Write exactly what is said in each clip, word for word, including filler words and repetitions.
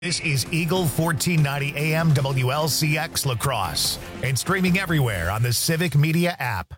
This is Eagle fourteen ninety A M W L C X La Crosse and streaming everywhere on the Civic Media app.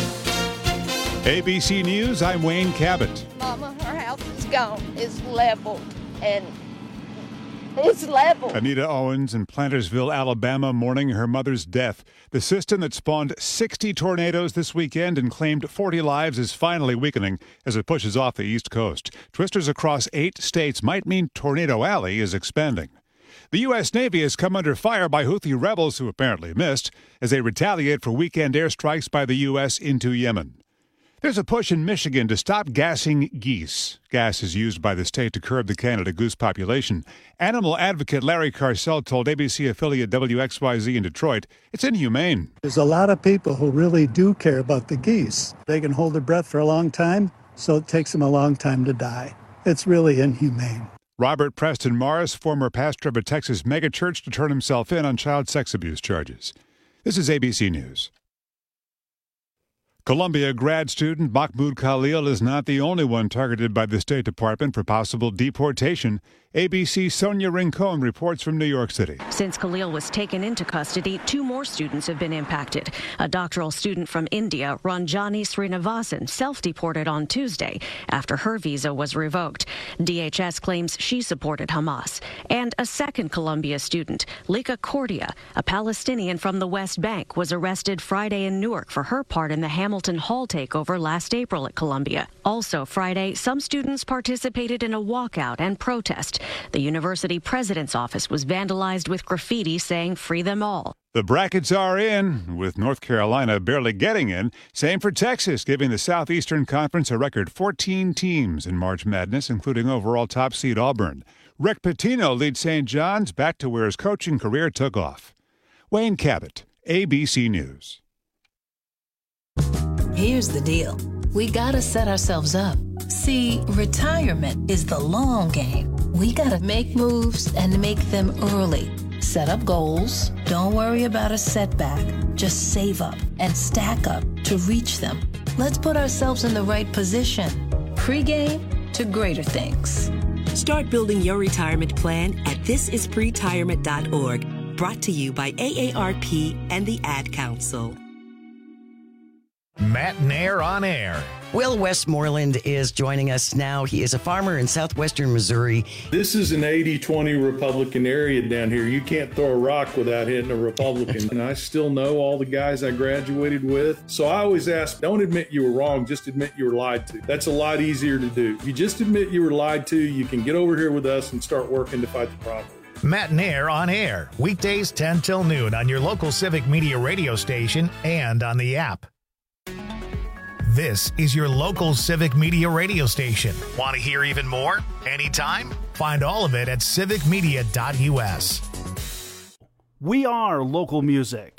A B C News, I'm Wayne Cabot. Mama, her house is gone. It's leveled, and it's leveled. Anita Owens in Plantersville, Alabama, mourning her mother's death. The system that spawned sixty tornadoes this weekend and claimed forty lives is finally weakening as it pushes off the East Coast. Twisters across eight states might mean Tornado Alley is expanding. The U S. Navy has come under fire by Houthi rebels who apparently missed as they retaliate for weekend airstrikes by the U S into Yemen. There's a push in Michigan to stop gassing geese. Gas is used by the state to curb the Canada goose population. Animal advocate Larry Carcel told A B C affiliate W X Y Z in Detroit it's inhumane. There's a lot of people who really do care about the geese. They can hold their breath for a long time, so it takes them a long time to die. It's really inhumane. Robert Preston Morris, former pastor of a Texas megachurch, to turn himself in on child sex abuse charges. This is A B C News. Columbia grad student Mahmoud Khalil is not the only one targeted by the State Department for possible deportation. A B C's Sonia Rincon reports from New York City. Since Khalil was taken into custody, two more students have been impacted. A doctoral student from India, Ranjani Srinivasan, self-deported on Tuesday after her visa was revoked. D H S claims she supported Hamas. And a second Columbia student, Lika Cordia, a Palestinian from the West Bank, was arrested Friday in Newark for her part in the Hamilton Hall takeover last April at Columbia. Also Friday, some students participated in a walkout and protest. The university president's office was vandalized with graffiti saying "Free them all." The brackets are in, with North Carolina barely getting in. Same for Texas, giving the Southeastern Conference a record fourteen teams in March Madness, including overall top seed Auburn. Rick Pitino leads Saint John's back to where his coaching career took off. Wayne Cabot, A B C News. Here's the deal. We gotta set ourselves up. See, retirement is the long game. We gotta make moves and make them early. Set up goals. Don't worry about a setback. Just save up and stack up to reach them. Let's put ourselves in the right position. Pre-game to greater things. Start building your retirement plan at this is pretirement dot org. Brought to you by A A R P and the Ad Council. Matt Nair on air. Will Westmoreland is joining us now. He is a farmer in southwestern Missouri. This is an eighty twenty Republican area down here. You can't throw a rock without hitting a Republican. And I still know all the guys I graduated with. So I always ask, don't admit you were wrong, just admit you were lied to. That's a lot easier to do. If you just admit you were lied to, you can get over here with us and start working to fight the problem. Matt Nair on air. Weekdays ten till noon on your local Civic Media radio station and on the app. This is your local Civic Media radio station. Want to hear even more? Anytime? Find all of it at civic media dot U S. We are local music.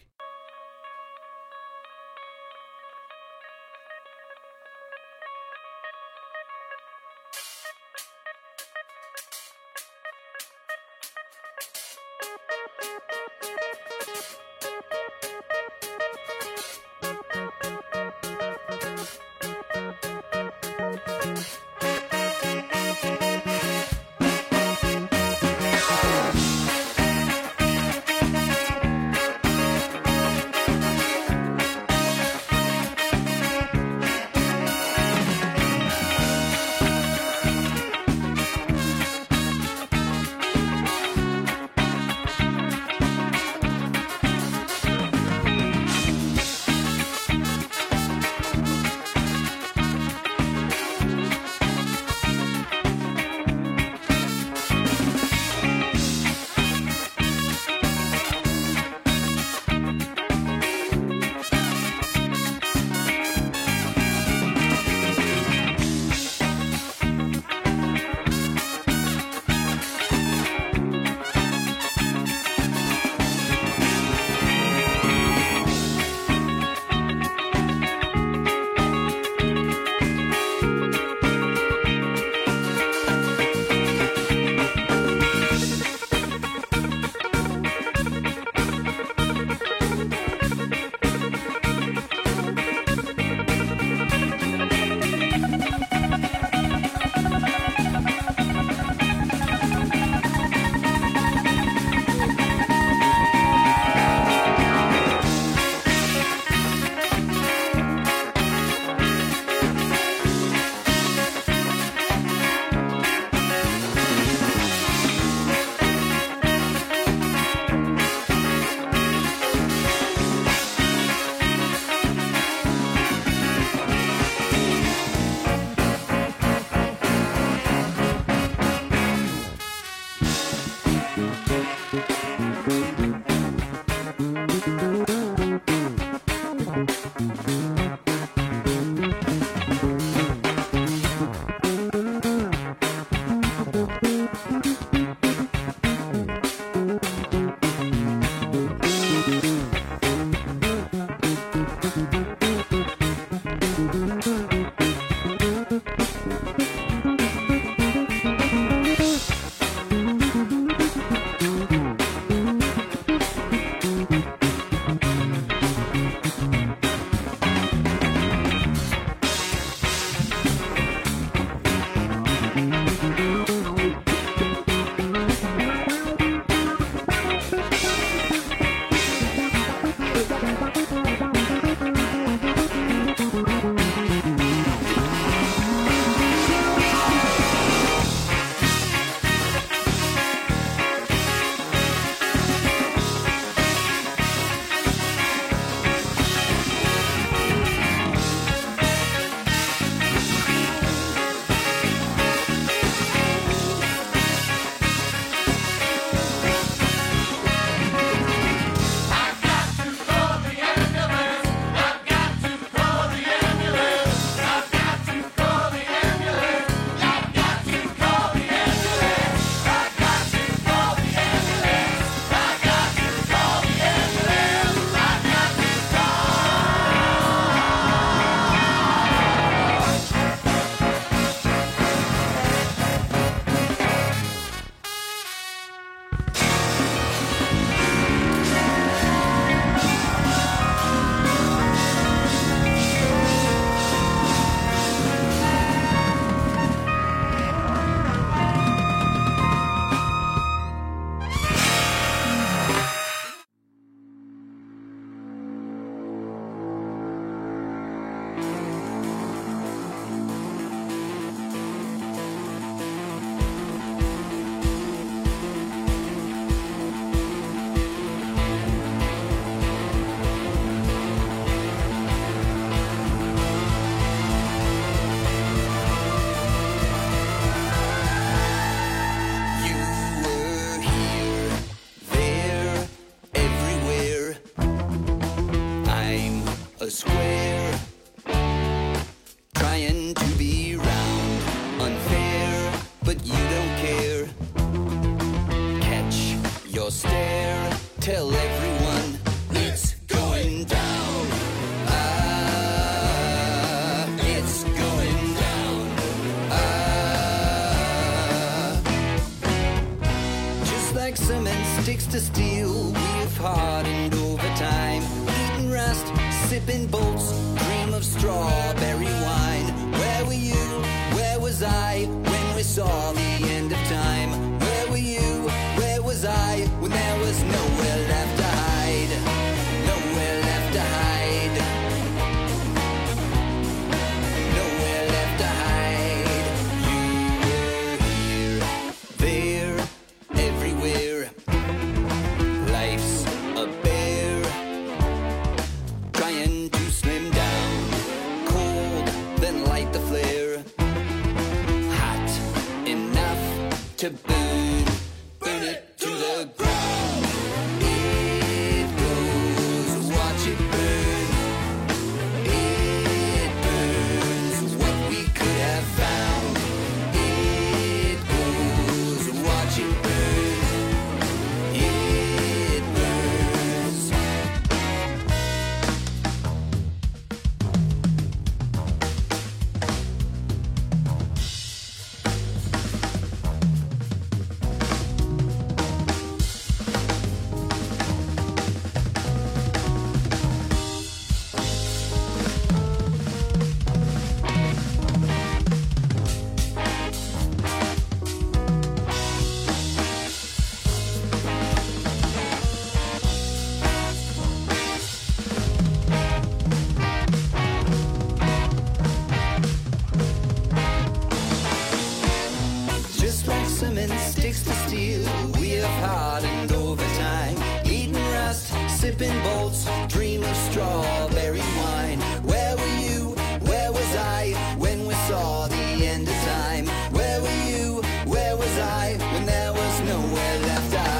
sipping bolts, dream of strawberry wine. Where were you? Where was I when we saw the end of time? Where were you? Where was I when there was nowhere left? I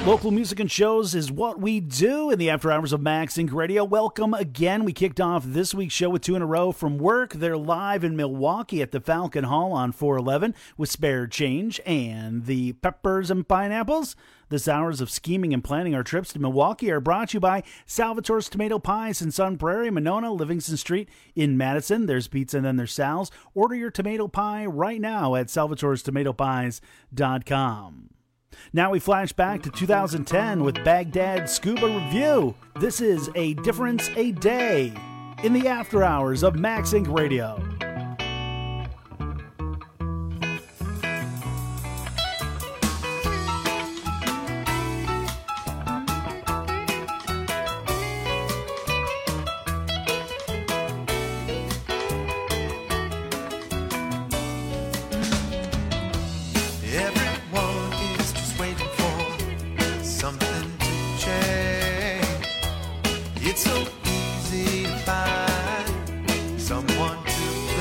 Local music and shows is what we do in the after hours of Max Inc Radio. Welcome again. We kicked off this week's show with two in a row from work. They're live in Milwaukee at the Falcon Hall on four eleven with Spare Change and the Peppers and Pineapples. This hours of scheming and planning our trips to Milwaukee are brought to you by Salvatore's Tomato Pies in Sun Prairie, Monona, Livingston Street in Madison. There's pizza and then there's Sal's. Order your tomato pie right now at salvatores tomato pies dot com. Now we flash back to two thousand ten with Baghdad Scuba Review. This is A Difference a Day in the after hours of Max Inc Radio. It's so easy to find someone to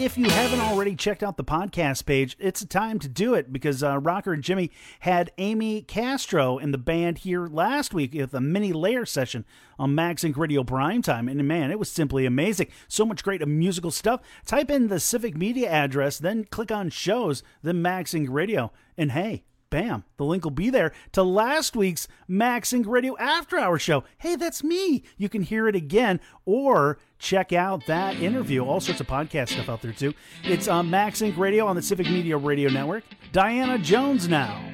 if you haven't already checked out the podcast page, it's time to do it because uh, Rocker and Jimmy had Amy Castro in the band here last week with a mini layer session on MagSync Radio Primetime. And man, it was simply amazing. So much great musical stuff. Type in the Civic Media address, then click on shows, then MagSync Radio. And hey, bam, the link will be there to last week's MagSync Radio After Hour show. Hey, that's me. You can hear it again or check out that interview. All sorts of podcast stuff out there, too. It's on MagSync Radio on the Civic Media Radio Network. Diana Jones now.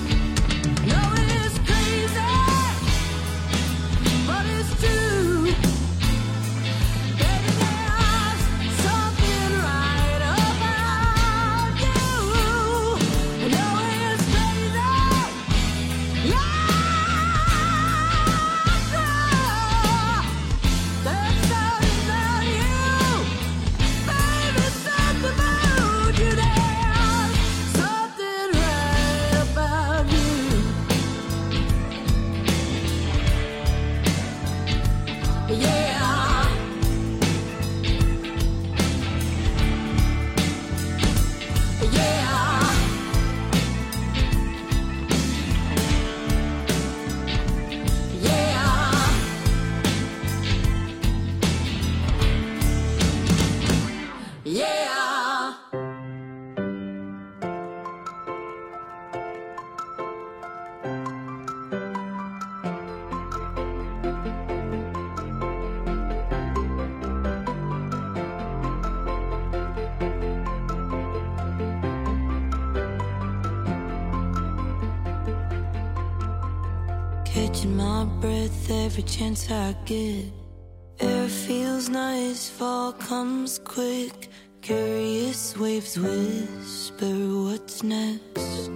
But it's true. Catching my breath every chance I get. Air feels nice, fall comes quick. Curious waves whisper what's next.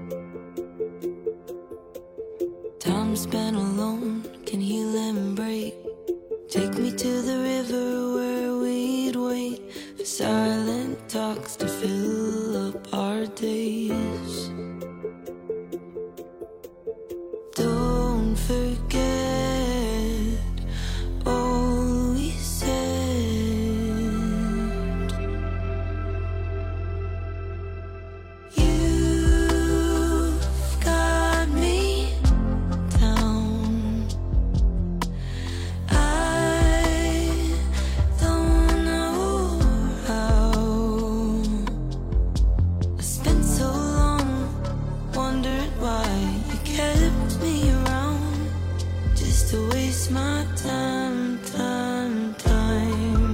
Time spent alone can heal and break. Take me to the river where we'd wait for silent talks to fill up our days. Don't forget all we said. You've got me down. I don't know how. I spent so long wondering why you kept me around, just to waste my time, time, time.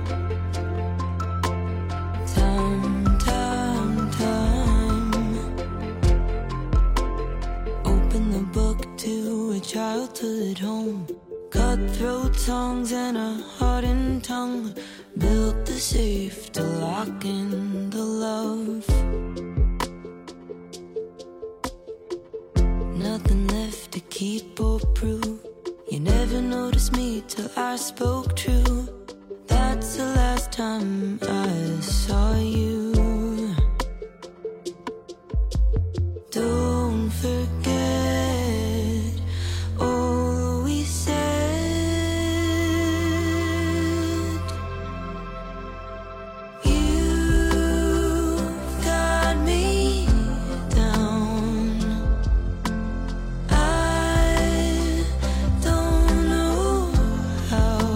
Time, time, time. Open the book to a childhood home. Cutthroat songs and a hardened tongue. Built the safe to lock in the love. Nothing left to keep or prove. You never noticed me till I spoke true. That's the last time I saw you. Don't forget all we said. You've got me down. I don't know how.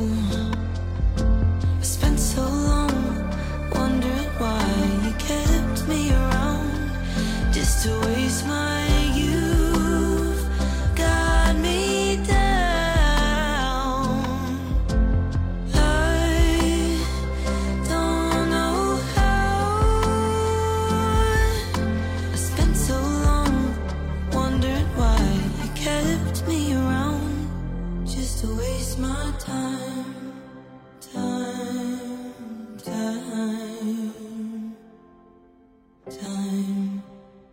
I spent so long wondering why you kept me around, just to waste my youth. Got me down. I don't know how. I spent so long wondering why you kept me around, just to waste my time, time, time, time,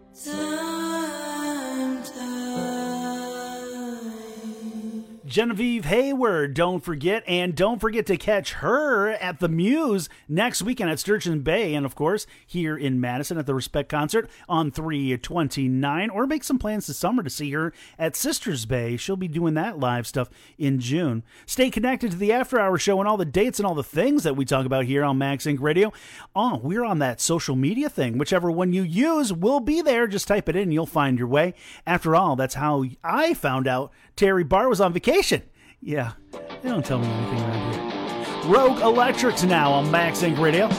time, time. Genevieve Hayward, don't forget, and don't forget to catch her at the Muse next weekend at Sturgeon Bay, and of course here in Madison at the Respect Concert on three twenty-nine, or make some plans this summer to see her at Sisters Bay. She'll be doing that live stuff in June. Stay connected to the After Hour Show and all the dates and all the things that we talk about here on Max Inc Radio. Oh, we're on that social media thing. Whichever one you use will be there. Just type it in and you'll find your way. After all, that's how I found out Terry Barr was on vacation. Yeah, they don't tell me anything around here. Rogue Electrics now on Max Inc Radio.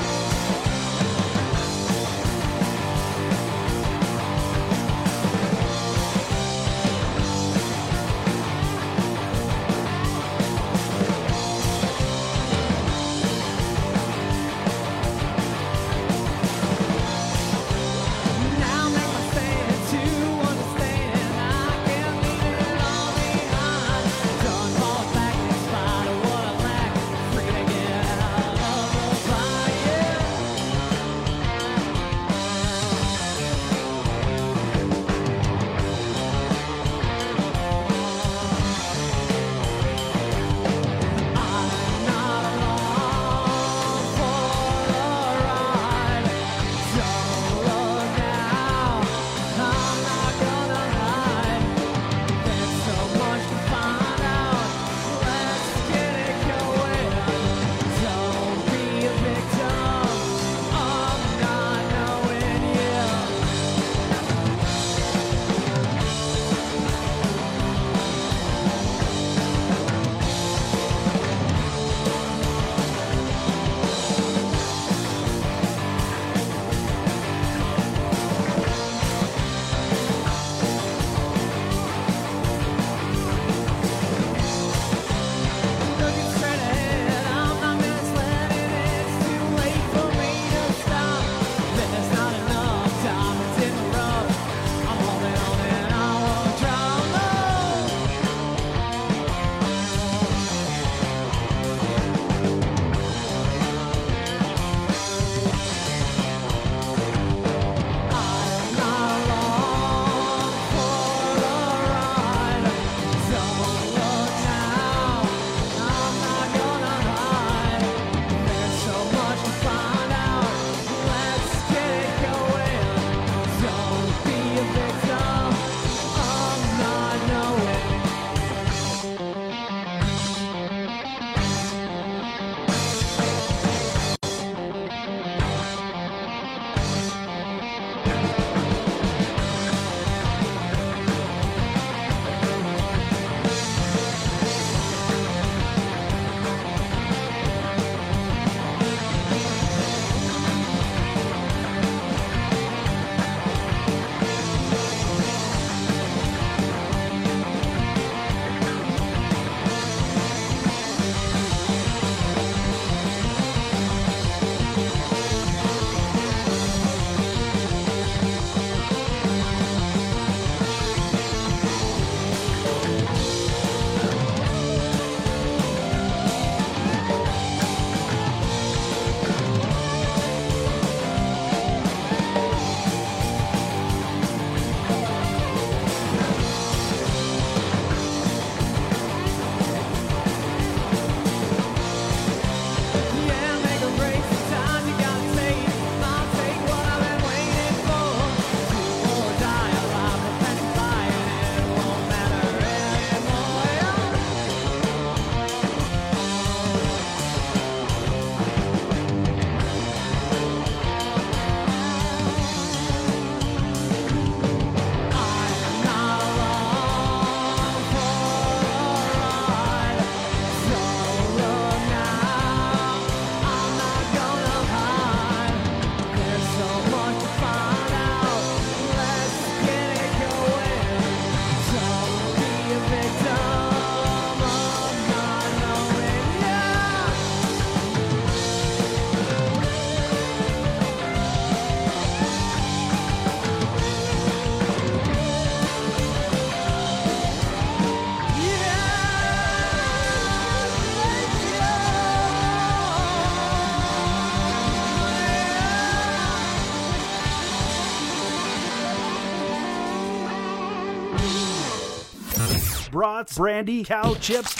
Now make my stand to understand. I can't leave it all behind. Don't fall back in spite of what I lack. Free to get out of the fire. brats, brandy, cow chips,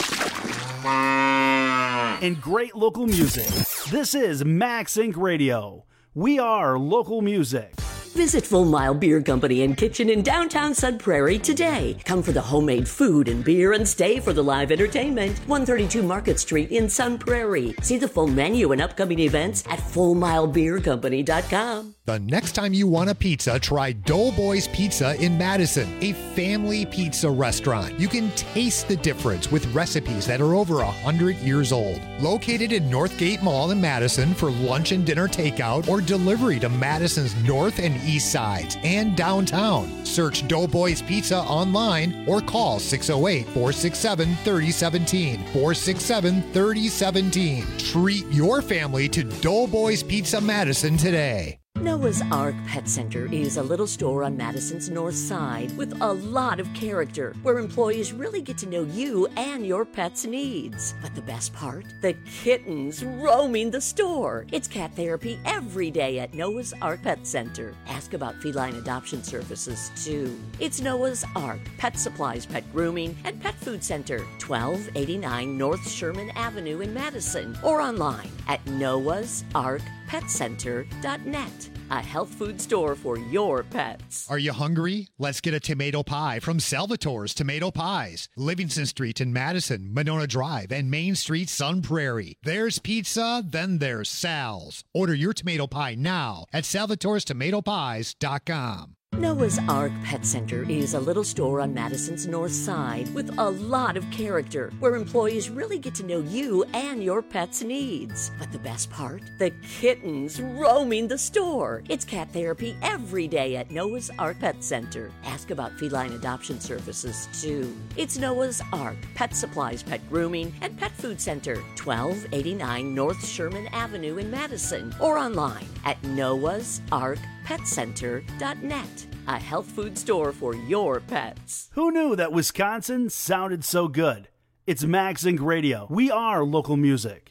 and great local music. This is Max Inc Radio. We are local music. Visit Full Mile Beer Company and Kitchen in downtown Sun Prairie today. Come for the homemade food and beer and stay for the live entertainment. one thirty-two Market Street in Sun Prairie. See the full menu and upcoming events at full mile beer company dot com. The next time you want a pizza, try Doughboys Pizza in Madison, a family pizza restaurant. You can taste the difference with recipes that are over one hundred years old. Located in Northgate Mall in Madison for lunch and dinner takeout or delivery to Madison's north and east sides and downtown. Search Doughboys Pizza online or call six oh eight, four six seven, three oh one seven, four six seven, three oh one seven. Treat your family to Doughboys Pizza Madison today. Noah's Ark Pet Center is a little store on Madison's north side with a lot of character, where employees really get to know you and your pet's needs. But the best part? The kittens roaming the store. It's cat therapy every day at Noah's Ark Pet Center. Ask about feline adoption services, too. It's Noah's Ark Pet Supplies, Pet Grooming, and Pet Food Center, twelve eighty-nine North Sherman Avenue in Madison, or online at noahs ark pet center dot net. A health food store for your pets. Are you hungry? Let's get a tomato pie from Salvatore's Tomato Pies. Livingston Street in Madison, Monona Drive, and Main Street, Sun Prairie. There's pizza, then there's Sal's. Order your tomato pie now at salvatores tomato pies dot com. Noah's Ark Pet Center is a little store on Madison's north side with a lot of character, where employees really get to know you and your pet's needs. But the best part? The kittens roaming the store. It's cat therapy every day at Noah's Ark Pet Center. Ask about feline adoption services, too. It's Noah's Ark Pet Supplies, Pet Grooming, and Pet Food Center, twelve eighty-nine North Sherman Avenue in Madison, or online at noahs ark pet center dot net. A health food store for your pets. Who knew that Wisconsin sounded so good? It's Max Inc Radio. We are local music.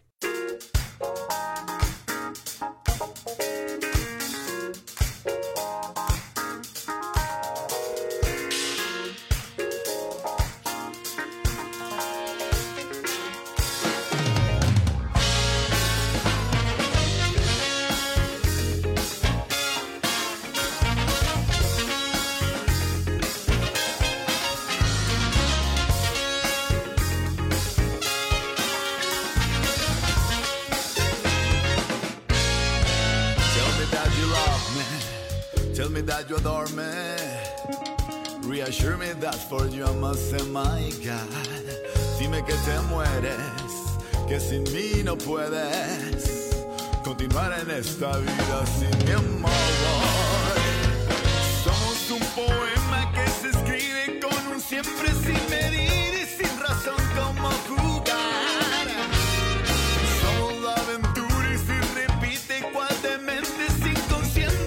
That you adore me, reassure me that for you I must say my God. Dime que te mueres, que sin mí no puedes continuar en esta vida sin mi amor. Somos un poema que se escribe con un siempre sin medir y sin razón como jugar. Somos la aventura y si repite cual demente sin conciencia.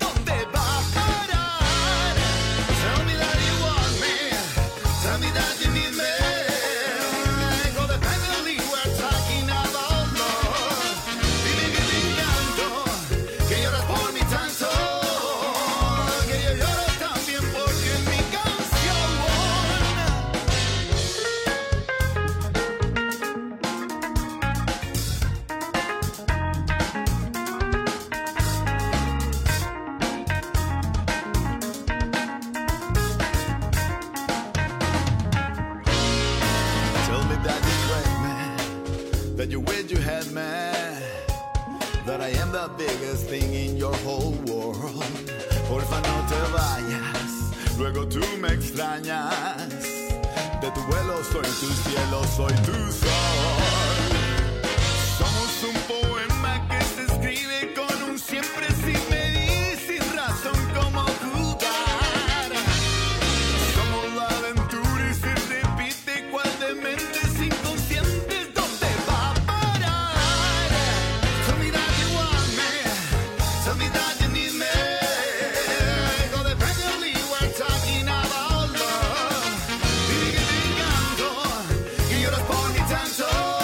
Biggest thing in your whole world. Porfa, no te vayas, luego tú me extrañas. De tu vuelo soy tu cielo, soy tu sol. Somos un poema que se escribe con un siempre sin medir, sin razón como jugar. Somos la aventura y se repite cual demente sin conscientes. ¿Dónde va a parar? Tell me that you want me. Tell me that you need me. Codependently we're talking about love. Dime que te encanto, que lloras por mi tanto.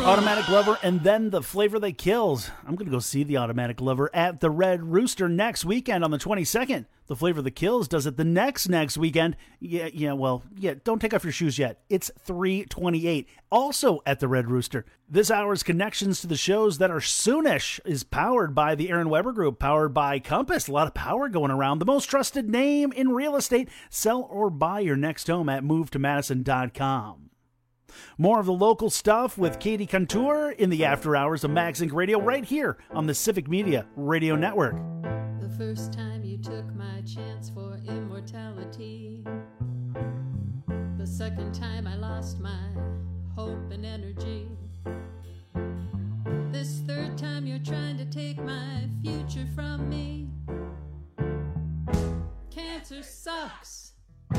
Automatic Lover, and then The Flavor That Kills. I'm going to go see the Automatic Lover at the Red Rooster next weekend on the twenty-second. The Flavor That Kills does it the next next weekend. Yeah, yeah, well, yeah, don't take off your shoes yet. It's three twenty-eight, also at the Red Rooster. This hour's connections to the shows that are soonish is powered by the Aaron Weber Group, powered by Compass. A lot of power going around. The most trusted name in real estate. Sell or buy your next home at move to madison dot com. More of the local stuff with Katie Contour in the after hours of MagZinc Radio right here on the Civic Media Radio Network. The first time you took my chance for immortality. The second time I lost my hope and energy. This third time you're trying to take my future from me. Cancer sucks.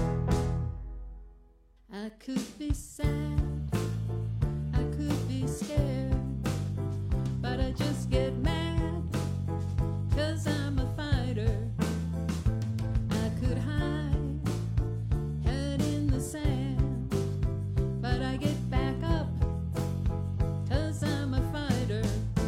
I could be sad, I could be scared, but I just get mad, 'cause I'm a fighter. I could hide, head in the sand, but I get back up, 'cause I'm a fighter.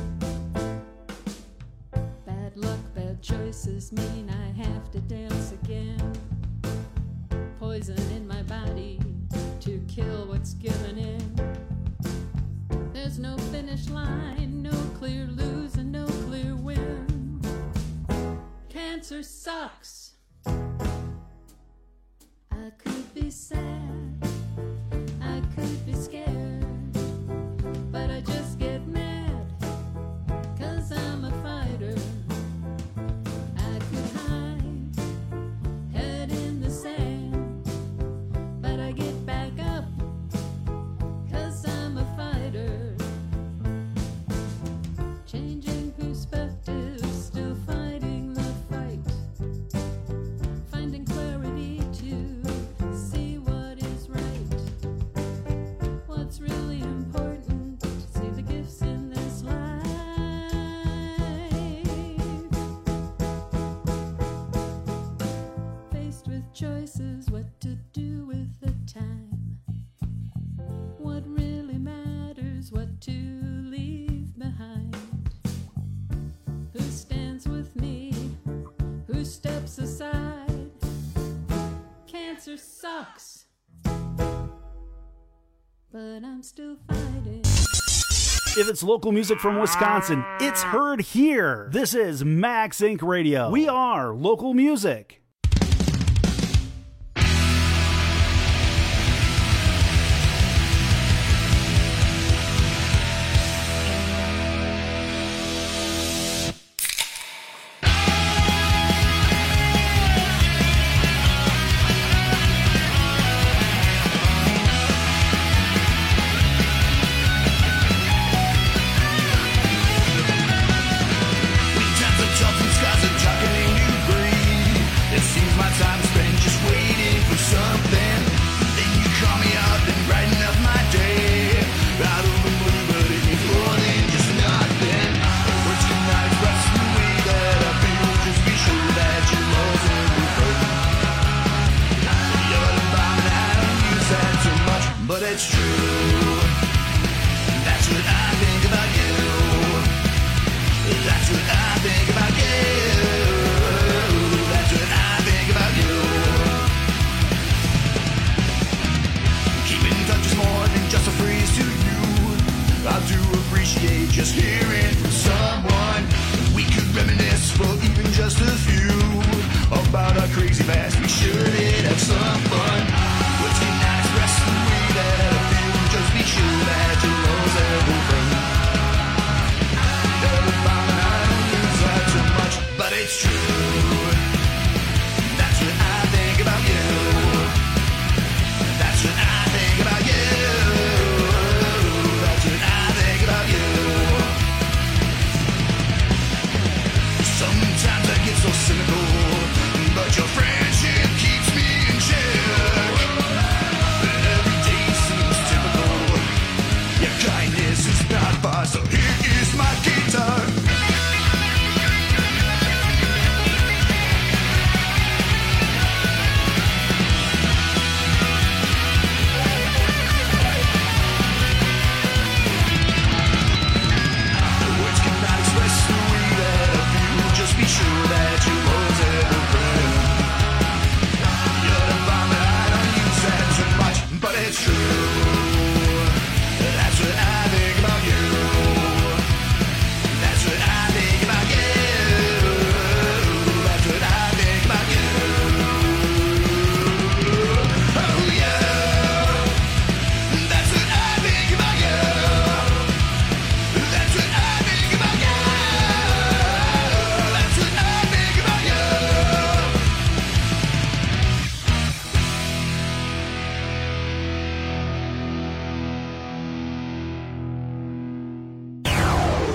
Bad luck, bad choices mean I have to dance again. Poison in my body to kill what's given in. There's no finish line, no clear lose and no clear win. Cancer sucks. I could be sad, I could be scared, but I just get mad, 'cause I'm a fighter. I could hide, head in the sand, but I get back up, 'cause I'm a fighter. Changing perspective, still fighting the fight. Finding clarity to see what is right. What's really important, see the gifts in this life. Faced with choices, what to do with the time. What really matters, what to leave behind. Who stands with me, who steps aside. Cancer sucks, but I'm still fighting. If it's local music from Wisconsin, it's heard here. This is MagZinc Radio. We are local music. But it's true. That's what I think about you. That's what I think about you. That's what I think about you. Keeping in touch is more than just a phrase to you. I do appreciate just hearing from someone. We could reminisce for even just a few about our crazy past. We should have some fun. Let's get not express the way that I feel. Just be sure that you lose everything. Never found I don't lose that too much, but it's true. That's what I think about you. That's what I think about you. That's what I think about you. Sometimes I get so cynical, but your friendship keeps me in check. But every day seems typical.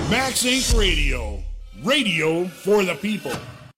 Max Inc Radio. Radio for the people.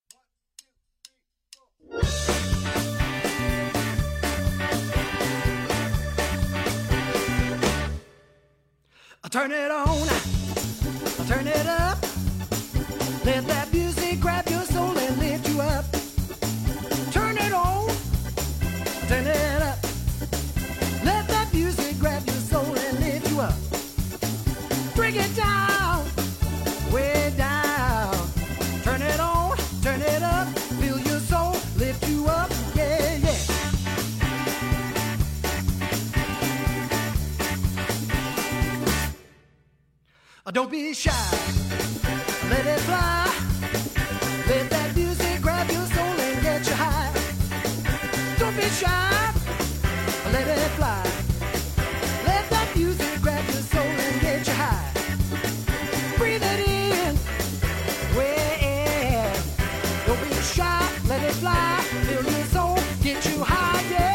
I turn it on, I turn it up. Let that music grab your soul and lift you up. Turn it on, turn it up. Let that music grab your soul and lift you up. Bring it down, way down. Turn it on, turn it up. Feel your soul lift you up, yeah, yeah. Don't be shy, let it fly. Let that music grab your soul and get you high. Don't be shy, let it fly. Let that music grab your soul and get you high. Breathe it in, way in. Don't be shy, let it fly. Feel your soul, get you high, yeah.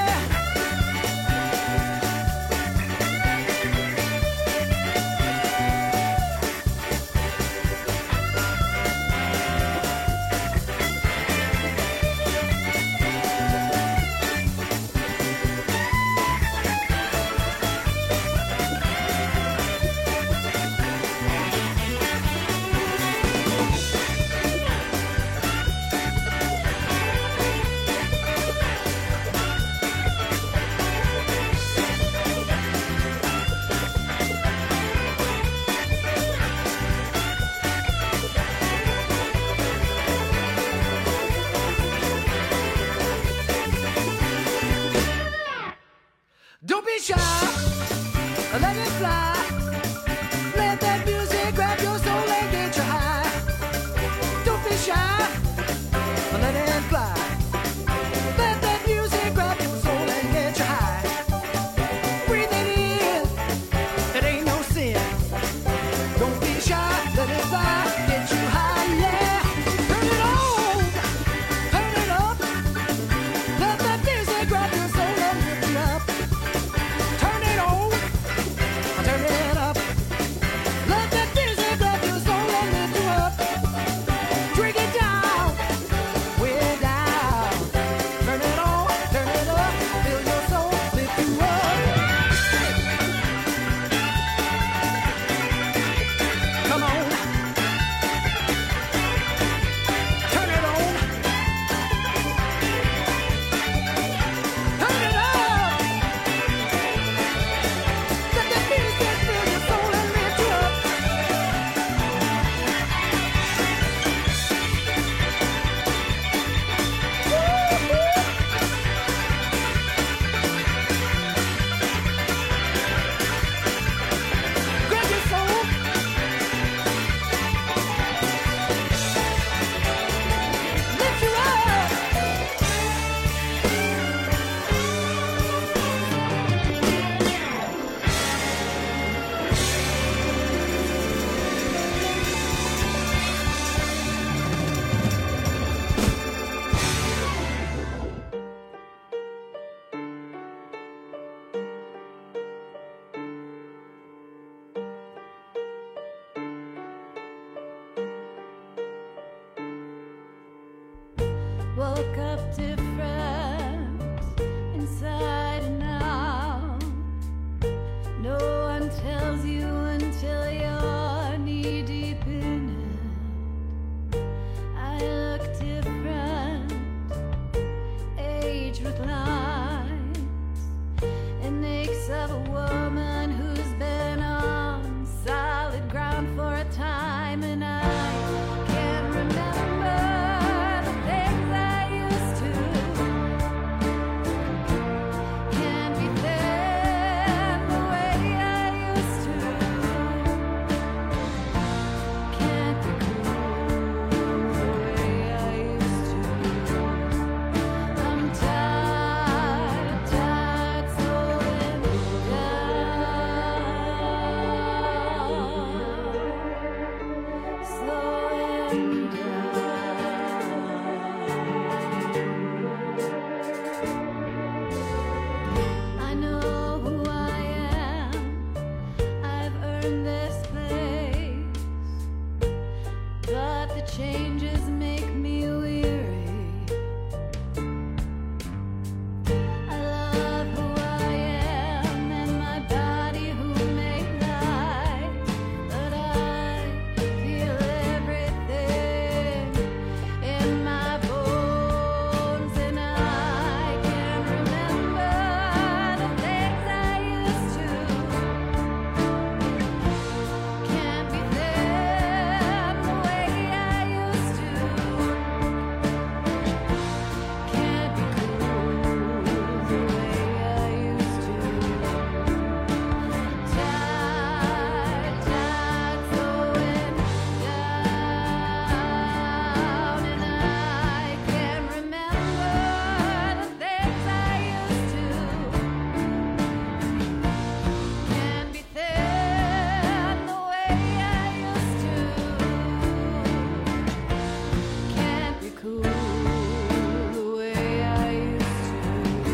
Don't be shy, let it fly. Let that music grab your soul and get you high. Don't be shy, let it fly. Let that music grab your soul and get you high. Breathe it in, it ain't no sin. Don't be shy, let it fly, get you high, yeah. Turn it on, turn it up. Let that music grab your soul and lift you up. Turn it on, turn it up. Let that music grab your soul and lift you up. Drink it down, way down. Turn it on, turn it up. Feel your soul lift you up. Come on, turn it on, turn it up. Let that music fill your soul and lift you up. Grab your soul. Lift you up. Woke up different inside and out. No one tells you until you're knee deep in it. I look different, aged with lines, and aches of a woman who's been on solid ground for a time, and I can't remember the things I used to. Can't be thin the way I used to. Can't be cool the way I used to. I'm tired, tired, slowing down, slowing down. I know who I am. I've earned this place. changes make me weary. I love who I am and my body who may lie, but I feel everything in my bones, and I can remember the things I used to. Can't be them the way I used to. Can't be cool the way I used to. Tide, tide flowing down, and I can remember the things I used to. Can't be thin the way I used to. Can't be cool the way I used to.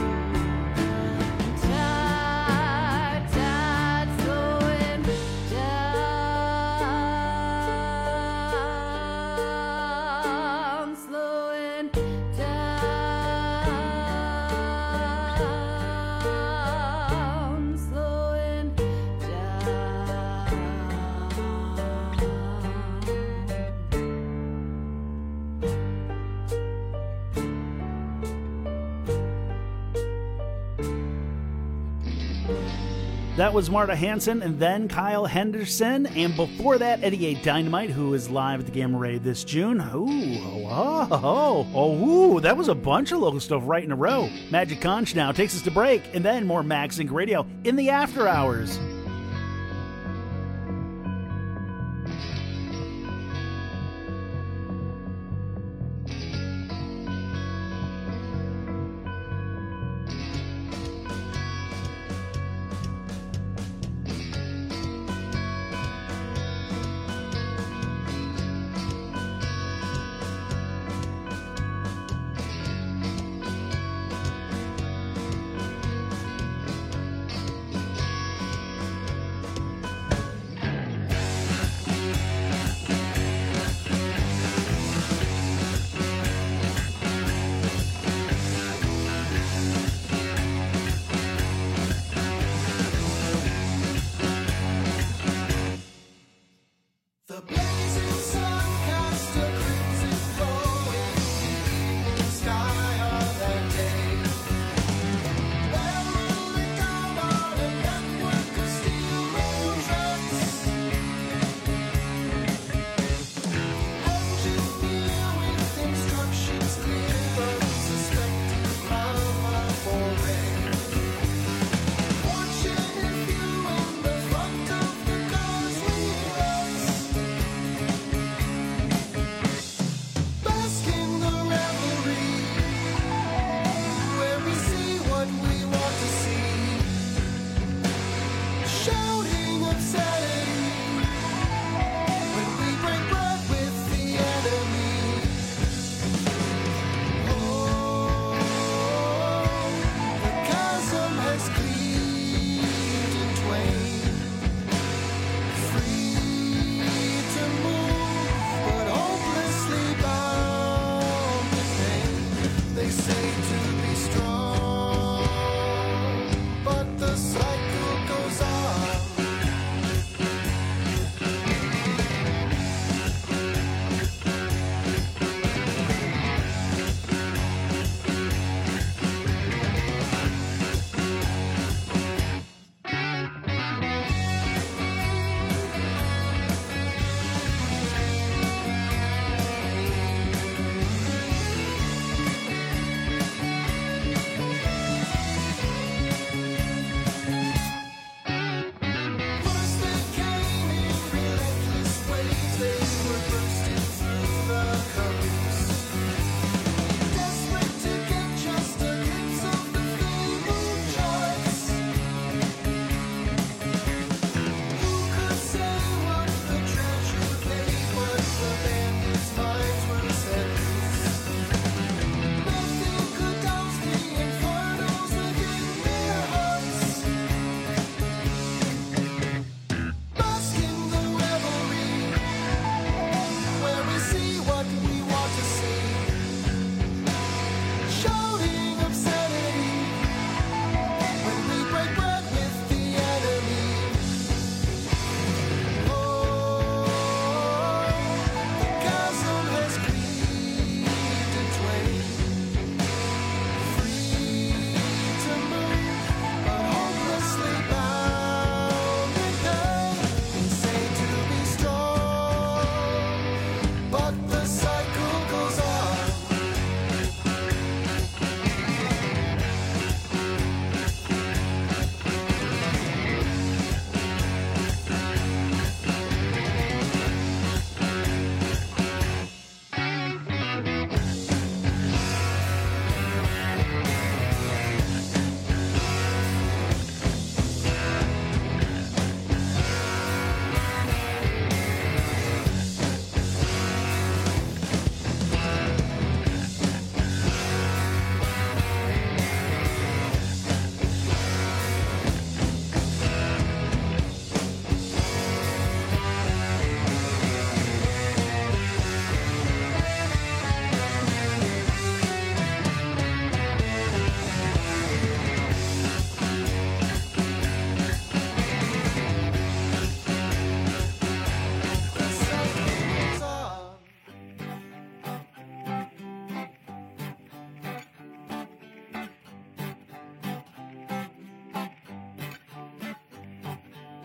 Tide, tide flowing down, slowing down, slowing That was Marta Hanson and then Kyle Henderson. And before that, Eddie A. Dynamite, who is live at the Gamma Ray this June. Ooh, oh, oh, oh, ooh, that was a bunch of local stuff right in a row. Magic Conch now takes us to break, and then more Max Inc Radio in the after hours.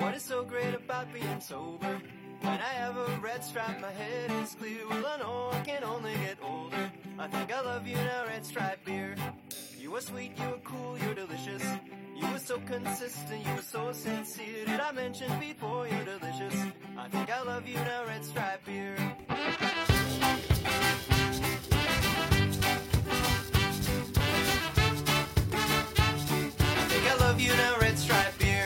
What is so great about being sober? When I have a red stripe, my head is clear. Well, I know I can only get older. I think I love you now, Red Stripe beer. You were sweet, you were cool, you're delicious. You were so consistent, you were so sincere. Did I mention before you're delicious? I think I love you now, Red Stripe beer. I think I love you now, Red Stripe beer.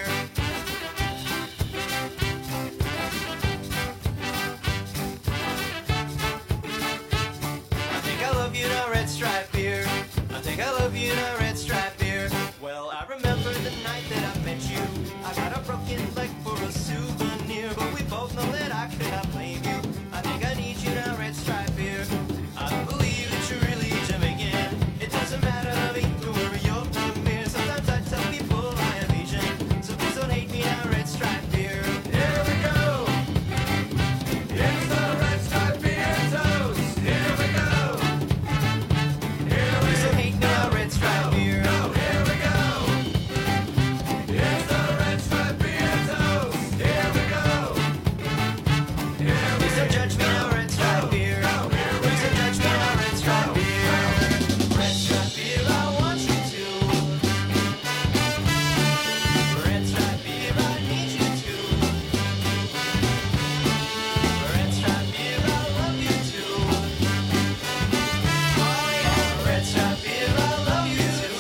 I think I love you now, Red Stripe beer. I think I love you now, Red Stripe beer. Well, I remember the night that I met you. I got a broken leg for a souvenir, but we both know that I could not blame you. I think I need you now, Red Stripe beer. I don't believe that you're really Jamaican. It doesn't matter to me to worry your premier. Sometimes I tell people I am Asian, so please don't hate me now, Red Stripe beer. Here we go. It's the Red Stripe beer toast. Here we go. Here we Please don't hate me now, Red Stripe beer. No, here we go. It's the Red Stripe beer toast. Here we go. Here Please don't judge me now, Red Stripe beer. Please don't judge me now, Red Stripe beer. Red Stripe beer, I want you to. Red Stripe beer, I need you to. Red Stripe beer, I love you too. Oh yeah, Red Stripe beer, I love you too.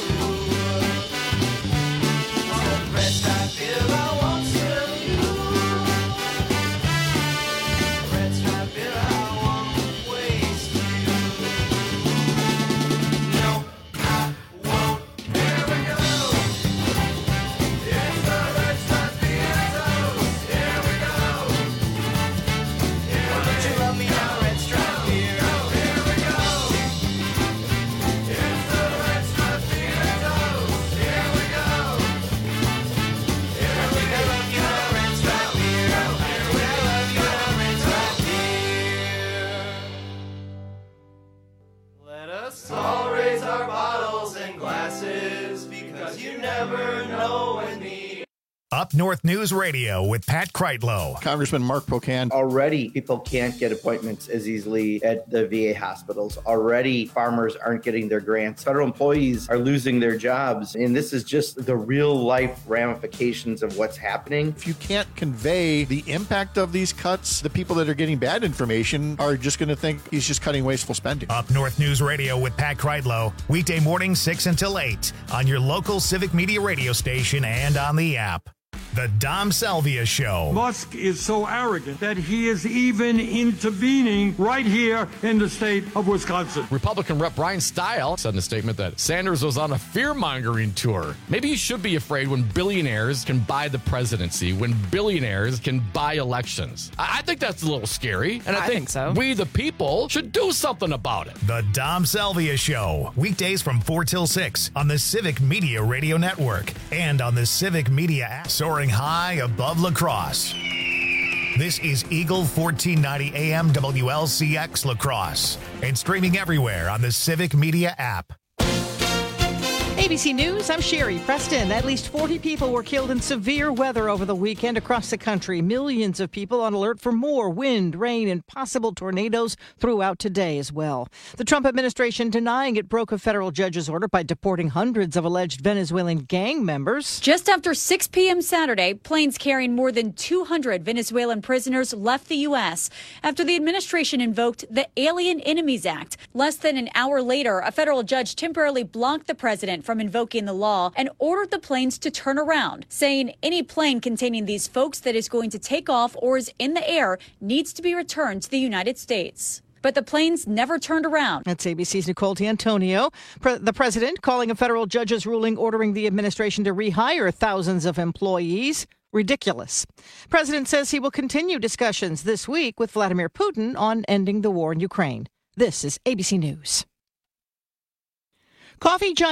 Oh, Red Stripe beer, I want you. Red Stripe beer, I won't waste you. No, I won't. Here we go. It's the Red Stripe beer toast. Here we go. Why don't you love me now, Red Stripe beer? Here we go. It's the Red Stripe beer toast. Here we go. I think I love you now, Red Stripe beer. I think I love you now, Red Stripe beer. Let us all raise our bottles and glasses, because you never know when the Up North News Radio with Pat Kreitlow. Congressman Mark Pocan. Already, people can't get appointments as easily at the V A hospitals. Already, farmers aren't getting their grants. Federal employees are losing their jobs. And this is just the real life ramifications of what's happening. If you can't convey the impact of these cuts, the people that are getting bad information are just going to think he's just cutting wasteful spending. Up North News Radio with Pat Kreitlow. Weekday mornings six until eight on your local Civic Media radio station and on the app. The Dom Salvia Show. Musk is so arrogant that he is even intervening right here in the state of Wisconsin. Republican Rep Brian Stile said in a statement that Sanders was on a fear-mongering tour. Maybe you should be afraid when billionaires can buy the presidency, when billionaires can buy elections. I, I think that's a little scary, and I, I think, think so. we, the people, should do something about it. The Dom Salvia Show. Weekdays from four till six on the Civic Media Radio Network and on the Civic Media app. Soaring high above La Crosse. This is Eagle fourteen ninety A M W L C X La Crosse and streaming everywhere on the Civic Media app. A B C News, I'm Sherry Preston. At least forty people were killed in severe weather over the weekend across the country. Millions of people on alert for more wind, rain, and possible tornadoes throughout today as well. The Trump administration denying it broke a federal judge's order by deporting hundreds of alleged Venezuelan gang members. Just after six p.m. Saturday, planes carrying more than two hundred Venezuelan prisoners left the U S after the administration invoked the Alien Enemies Act. Less than an hour later, a federal judge temporarily blocked the president from invoking the law and ordered the planes to turn around, saying any plane containing these folks that is going to take off or is in the air needs to be returned to the United States. But the planes never turned around. That's A B C's Nicole D'Antonio. Pre- the president calling a federal judge's ruling ordering the administration to rehire thousands of employees ridiculous. President says he will continue discussions this week with Vladimir Putin on ending the war in Ukraine. This is A B C News. Coffee giant